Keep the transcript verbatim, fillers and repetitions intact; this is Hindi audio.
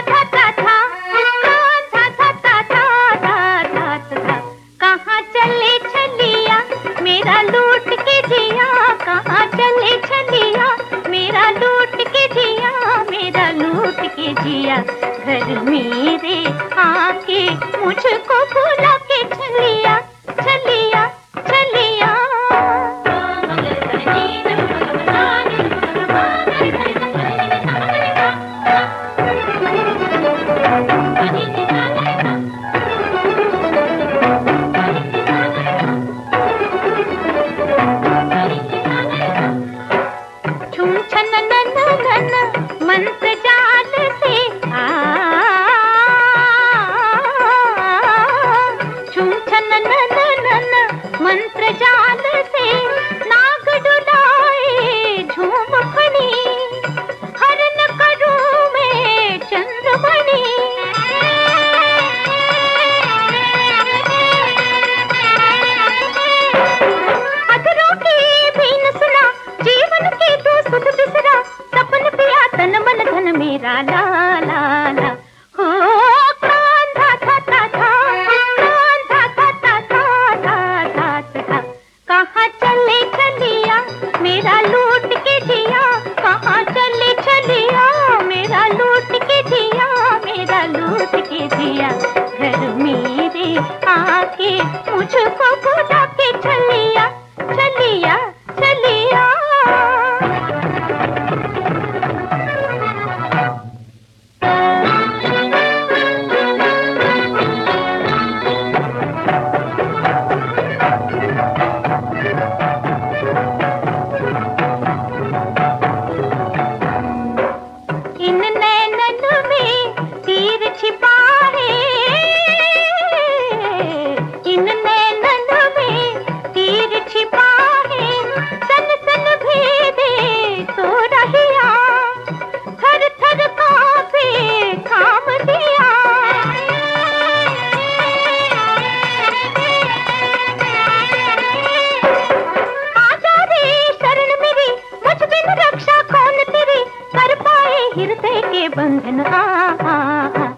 था था था था था था था था था कहाँ चले छलिया मेरा लूट के जिया, कहाँ चले छलिया मेरा लूट के जिया, मेरा लूट के जिया। घर मेरे आके मुझको भुला के छलिया छलिया छलिया। छुम छन नन नन मंत्र जाल से आ, छुम छन नन नन मंत्र जाल से नाग डुलाए झूम फनी, हरण करूं मैं चंद्रमणि। अधरों की भी न सुना जीवन के तो सुध बिसरा, सपन पिया तन मन धन मेरा ला ला ला। हो कांधा था था था कांधा था था था था था था कहाँ चले छलिया मेरा लूट के जिया, कहाँ चले छलिया मेरा लूट के जिया, मेरा लूट के जिया। घर मेरे आके मुझको भुला के छलिया छलिया छलिया। इन नैनन में तीर छिपा है, इन नैनन में तीर छिपा है, सन सन भेदे तो रहिया, थर थर कांपे काम दिया। आजा रे शरण मेरी मुझ बिन रक्षा कौन तेरी, कर पाए हृदय के बंधन आ, आ, आ।